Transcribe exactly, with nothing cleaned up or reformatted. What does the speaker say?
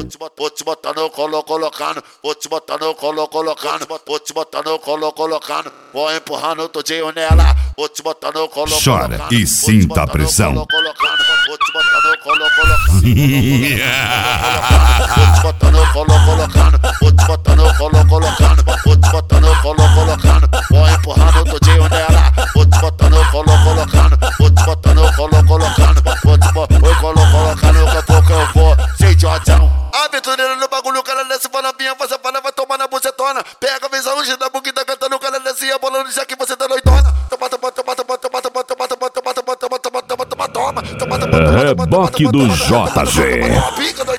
Vou te botar no colo colocando, vou te botar no colo colocando, vou te botar no colo colocando, vou empurrando todinho nela, vou te botar no colo colocando. Chora e sinta a pressão. Vou te botar no colo colocando, vou te botar no colo colocando, vou te botar no colo colocando, vou te botar no colo colocando, vou empurrando todinho nela, vou te botar no colo colocando, vou te botar no colo colocando, vou te botar no colo colocando, que pouco eu vou, sem idiotão. Aventureiro no bagulho, o cara desce, fala minha, você fala, vai tomar na bucetona. Pega a visão, gira a boquinha, tá cantando, o cara desce e a bola no que você tá doidona. Toma, toma, toma, toma, toma, toma, toma, toma, toma, toma, toma, toma, toma, toma, toma, toma, toma, toma, Reboque do J G. pica